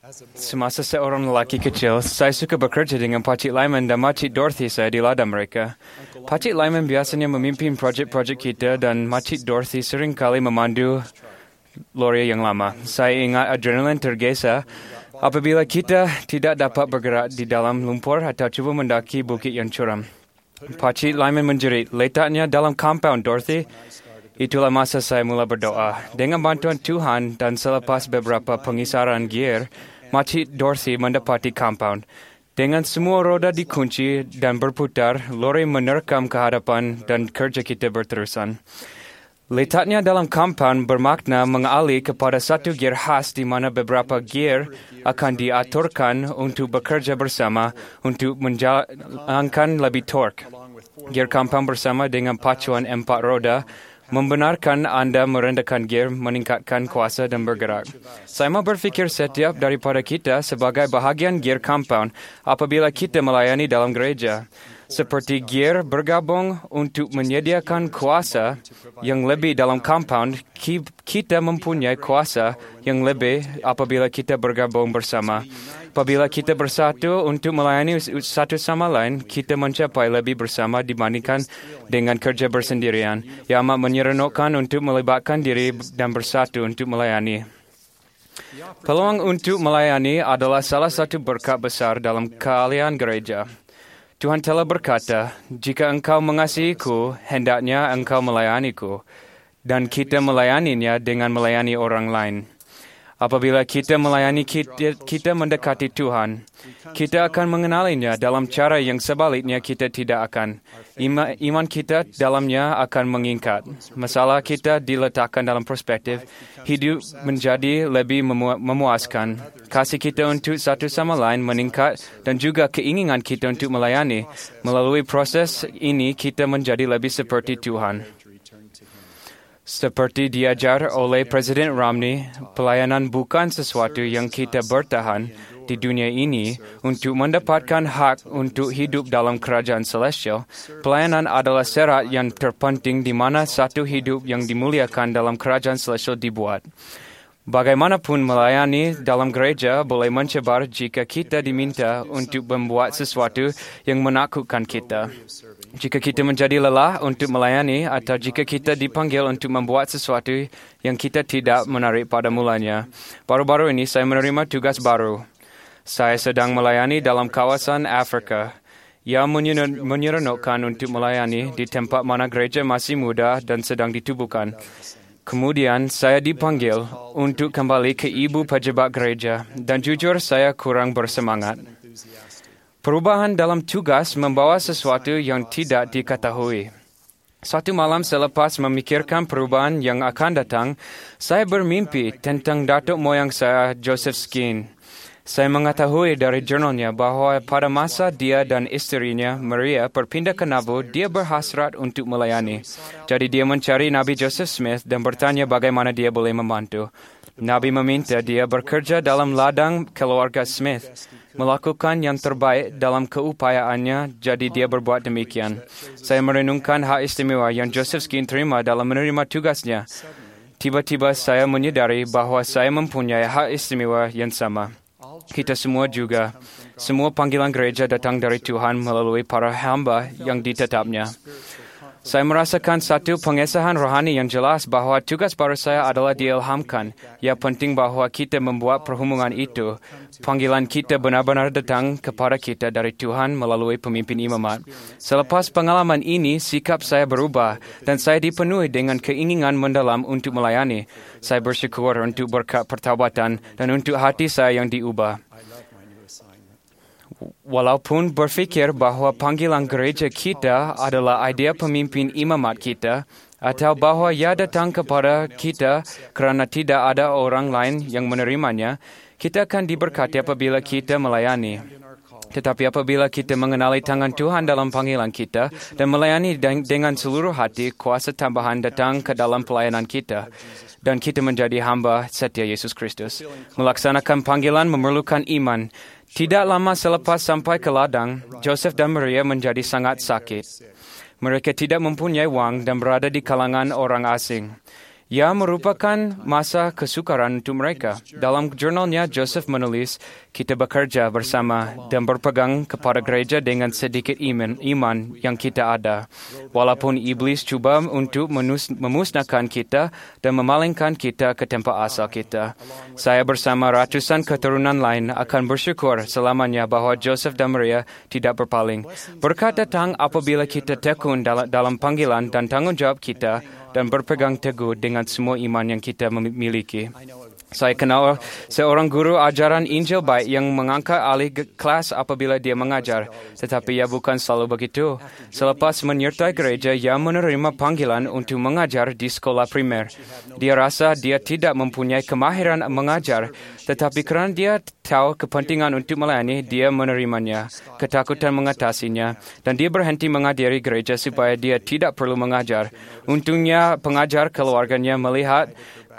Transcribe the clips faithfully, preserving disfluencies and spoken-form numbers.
Semasa seorang lelaki kecil, saya suka bekerja dengan Pakcik Lyman dan Makcik Dorothy saya di ladang mereka. Pakcik Lyman biasanya memimpin projek-projek kita dan Makcik Dorothy sering kali memandu lori yang lama. Saya ingat adrenalin tergesa apabila kita tidak dapat bergerak di dalam lumpur atau cuba mendaki bukit yang curam. Pakcik Lyman menjerit, "Letaknya dalam kampung, Dorothy." Itulah masa saya mula berdoa. Dengan bantuan Tuhan dan selepas beberapa pengisaran gear, Makcik Dorothy mendapati kampung. Dengan semua roda dikunci dan berputar, lori menerkam ke hadapan dan kerja kita berterusan. Letaknya dalam kampung bermakna mengalih kepada satu gear khas di mana beberapa gear akan diaturkan untuk bekerja bersama untuk menjalankan lebih torque. Gear kampung bersama dengan pacuan empat roda membenarkan anda merendahkan gear, meningkatkan kuasa dan bergerak. Saya mau berfikir setiap daripada kita sebagai bahagian gear compound apabila kita melayani dalam gereja. Seperti gear bergabung untuk menyediakan kuasa yang lebih dalam compound, kita mempunyai kuasa yang lebih apabila kita bergabung bersama. Apabila kita bersatu untuk melayani satu sama lain, kita mencapai lebih bersama dibandingkan dengan kerja bersendirian, yang amat menyeronokkan untuk melibatkan diri dan bersatu untuk melayani. Peluang untuk melayani adalah salah satu berkat besar dalam keahlian gereja. Tuhan telah berkata, "Jika engkau mengasihiku, hendaknya engkau melayaniku." Dan kita melayaninya dengan melayani orang lain. Apabila kita melayani, kita, kita mendekati Tuhan. Kita akan mengenalinya dalam cara yang sebaliknya kita tidak akan. Ima, iman kita dalamnya akan meningkat. Masalah kita diletakkan dalam perspektif. Hidup menjadi lebih memu, memuaskan. Kasih kita untuk satu sama lain meningkat dan juga keinginan kita untuk melayani. Melalui proses ini, kita menjadi lebih seperti Tuhan. Seperti diajar oleh Presiden Romney, pelayanan bukan sesuatu yang kita bertahan di dunia ini untuk mendapatkan hak untuk hidup dalam kerajaan celestial. Pelayanan adalah syarat yang terpenting di mana satu hidup yang dimuliakan dalam kerajaan celestial dibuat. Bagaimanapun melayani dalam gereja boleh mencabar jika kita diminta untuk membuat sesuatu yang menakutkan kita. Jika kita menjadi lelah untuk melayani atau jika kita dipanggil untuk membuat sesuatu yang kita tidak menarik pada mulanya. Baru-baru ini saya menerima tugas baru. Saya sedang melayani dalam kawasan Afrika. Ia menyeronokkan untuk melayani di tempat mana gereja masih muda dan sedang ditubuhkan. Kemudian saya dipanggil untuk kembali ke ibu pejabat gereja dan jujur saya kurang bersemangat. Perubahan dalam tugas membawa sesuatu yang tidak diketahui. Satu malam selepas memikirkan perubahan yang akan datang, saya bermimpi tentang datuk moyang saya, Joseph Skeen. Saya mengetahui dari jurnalnya bahawa pada masa dia dan isterinya, Maria, berpindah ke Nauvoo, dia berhasrat untuk melayani. Jadi dia mencari Nabi Joseph Smith dan bertanya bagaimana dia boleh membantu. Nabi meminta dia bekerja dalam ladang keluarga Smith, melakukan yang terbaik dalam keupayaannya, jadi dia berbuat demikian. Saya merenungkan hak istimewa yang Joseph Skeen terima dalam menerima tugasnya. Tiba-tiba saya menyadari bahawa saya mempunyai hak istimewa yang sama. Kita semua juga. Semua panggilan gereja datang dari Tuhan melalui para hamba yang ditetapnya. Saya merasakan satu pengesahan rohani yang jelas bahawa tugas baru saya adalah diilhamkan. Ya penting bahawa kita membuat perhubungan itu. Panggilan kita benar-benar datang kepada kita dari Tuhan melalui pemimpin imamat. Selepas pengalaman ini, sikap saya berubah dan saya dipenuhi dengan keinginan mendalam untuk melayani. Saya bersyukur untuk berkat pertawatan dan untuk hati saya yang diubah. Walaupun berfikir bahawa panggilan gereja kita adalah idea pemimpin imamat kita, atau bahawa ia datang kepada kita kerana tidak ada orang lain yang menerimanya, kita akan diberkati apabila kita melayani. Tetapi apabila kita mengenali tangan Tuhan dalam panggilan kita dan melayani dengan seluruh hati, kuasa tambahan datang ke dalam pelayanan kita. Dan kita menjadi hamba setia Yesus Kristus. Melaksanakan panggilan memerlukan iman. Tidak lama selepas sampai ke ladang, Joseph dan Maria menjadi sangat sakit. Mereka tidak mempunyai wang dan berada di kalangan orang asing. Ia merupakan masa kesukaran untuk mereka. Dalam jurnalnya, Joseph menulis, kita bekerja bersama dan berpegang kepada gereja dengan sedikit iman, iman yang kita ada. Walaupun iblis cuba untuk menus, memusnahkan kita dan memalingkan kita ke tempat asal kita. Saya bersama ratusan keturunan lain akan bersyukur selamanya bahwa Joseph dan Maria tidak berpaling. Berkat datang apabila kita tekun dalam, dalam panggilan dan tanggungjawab kita dan berpegang teguh dengan semua iman yang kita memiliki. Saya kenal seorang guru ajaran Injil baik yang mengangkat alih kelas apabila dia mengajar. Tetapi ia bukan selalu begitu. Selepas menyertai gereja, ia menerima panggilan untuk mengajar di sekolah primer. Dia rasa dia tidak mempunyai kemahiran mengajar, tetapi kerana dia tahu kepentingan untuk melayani, dia menerimanya. Ketakutan mengatasinya, dan dia berhenti menghadiri gereja supaya dia tidak perlu mengajar. Untungnya pengajar keluarganya melihat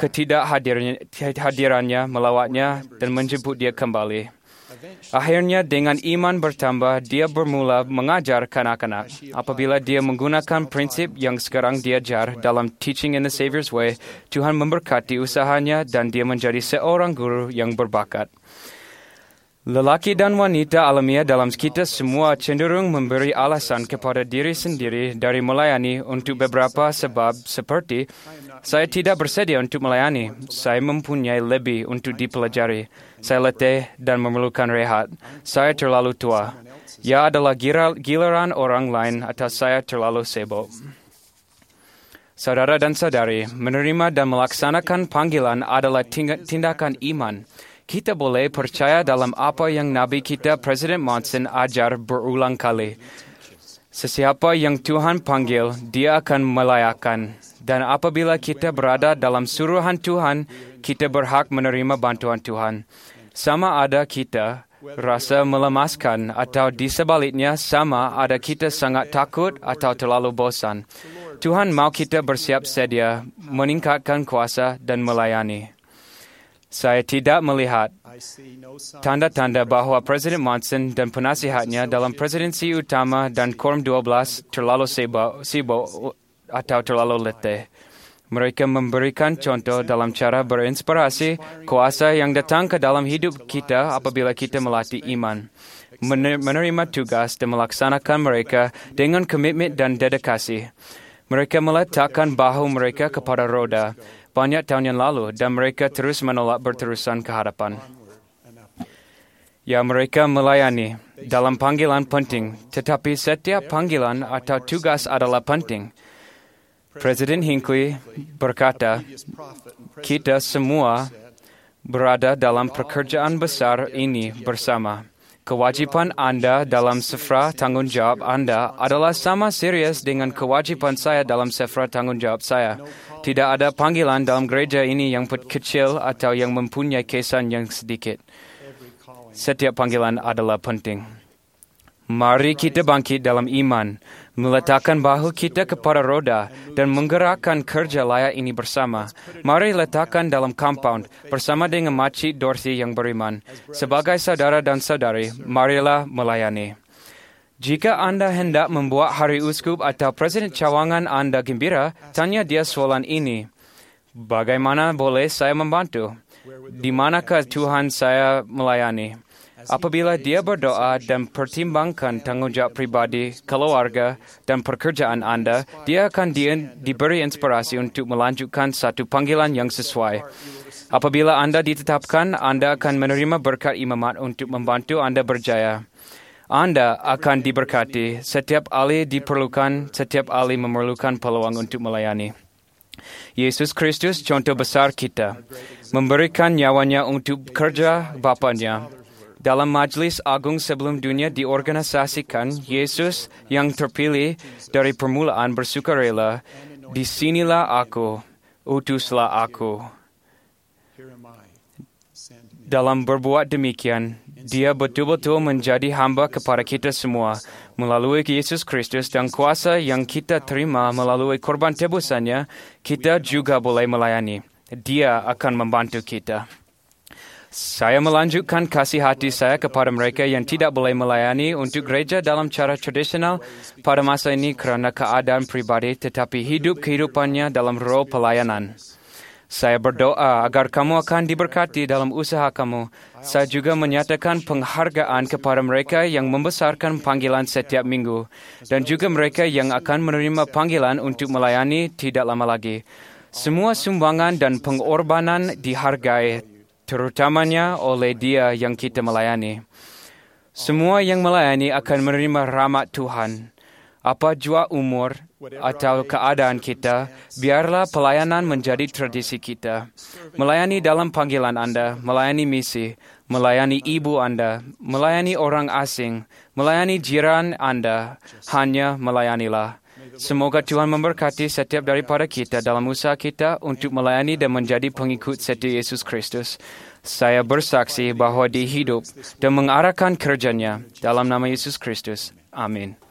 ketidakhadirannya, melawatnya dan menjemput dia kembali. Akhirnya dengan iman bertambah, dia bermula mengajar kanak-kanak. Apabila dia menggunakan prinsip yang sekarang diajar dalam Teaching in the Savior's Way, Tuhan memberkati usahanya dan dia menjadi seorang guru yang berbakat. Lelaki dan wanita alamiah dalam kita semua cenderung memberi alasan kepada diri sendiri dari melayani untuk beberapa sebab seperti, saya tidak bersedia untuk melayani, saya mempunyai lebih untuk dipelajari, saya letih dan memerlukan rehat, saya terlalu tua, ia adalah giliran orang lain atau saya terlalu sibuk. Saudara dan saudari, menerima dan melaksanakan panggilan adalah tindakan iman. Kita boleh percaya dalam apa yang Nabi kita Presiden Monson ajar berulang kali. Sesiapa yang Tuhan panggil, dia akan melayakkan. Dan apabila kita berada dalam suruhan Tuhan, kita berhak menerima bantuan Tuhan. Sama ada kita rasa melemaskan atau di sebaliknya sama ada kita sangat takut atau terlalu bosan. Tuhan mau kita bersiap sedia, meningkatkan kuasa dan melayani. Saya tidak melihat tanda-tanda bahawa Presiden Monson dan penasihatnya dalam presidensi utama dan Quorum dua belas terlalu sibuk, sibuk atau terlalu letih. Mereka memberikan contoh dalam cara berinspirasi kuasa yang datang ke dalam hidup kita apabila kita melatih iman, menerima tugas dan melaksanakan mereka dengan komitmen dan dedikasi. Mereka meletakkan bahu mereka kepada roda banyak tahun yang lalu dan mereka terus menolak berterusan ke hadapan. Ya, mereka melayani dalam panggilan penting, tetapi setiap panggilan atau tugas adalah penting. Presiden Hinckley berkata, kita semua berada dalam pekerjaan besar ini bersama. Kewajipan anda dalam sifra tanggungjawab anda adalah sama serius dengan kewajipan saya dalam sifra tanggungjawab saya. Tidak ada panggilan dalam gereja ini yang kecil atau yang mempunyai kesan yang sedikit. Setiap panggilan adalah penting. Mari kita bangkit dalam iman, meletakkan bahu kita kepada roda dan menggerakkan kerja layak ini bersama. Mari letakkan dalam compound bersama dengan Makcik Dorothy yang beriman. Sebagai saudara dan saudari, marilah melayani. Jika anda hendak membuat hari uskup atau presiden cawangan anda gembira, tanya dia soalan ini. Bagaimana boleh saya membantu? Di manakah Tuhan saya melayani? Apabila dia berdoa dan pertimbangkan tanggungjawab pribadi, keluarga, dan pekerjaan anda, dia akan di, diberi inspirasi untuk melanjutkan satu panggilan yang sesuai. Apabila anda ditetapkan, anda akan menerima berkat imamat untuk membantu anda berjaya. Anda akan diberkati. Setiap ahli diperlukan, setiap ahli memerlukan peluang untuk melayani. Yesus Kristus, contoh besar kita, memberikan nyawanya untuk kerja Bapanya. Dalam majlis agung sebelum dunia diorganisasikan, Yesus yang terpilih dari permulaan bersukarela, disinilah aku, utuslah aku. Dalam berbuat demikian, dia betul-betul menjadi hamba kepada kita semua. Melalui Yesus Kristus dan kuasa yang kita terima melalui korban tebusannya, kita juga boleh melayani. Dia akan membantu kita. Saya melanjutkan kasih hati saya kepada mereka yang tidak boleh melayani untuk gereja dalam cara tradisional pada masa ini kerana keadaan pribadi tetapi hidup kehidupannya dalam roh pelayanan. Saya berdoa agar kamu akan diberkati dalam usaha kamu. Saya juga menyatakan penghargaan kepada mereka yang membesarkan panggilan setiap minggu dan juga mereka yang akan menerima panggilan untuk melayani tidak lama lagi. Semua sumbangan dan pengorbanan dihargai, terutamanya oleh Dia yang kita melayani. Semua yang melayani akan menerima rahmat Tuhan. Apa jua umur atau keadaan kita, biarlah pelayanan menjadi tradisi kita. Melayani dalam panggilan Anda, melayani misi, melayani ibu Anda, melayani orang asing, melayani jiran Anda, hanya melayanilah. Semoga Tuhan memberkati setiap daripada kita dalam usaha kita untuk melayani dan menjadi pengikut setia Yesus Kristus. Saya bersaksi bahwa Dia hidup dan mengarahkan kerjanya dalam nama Yesus Kristus. Amin.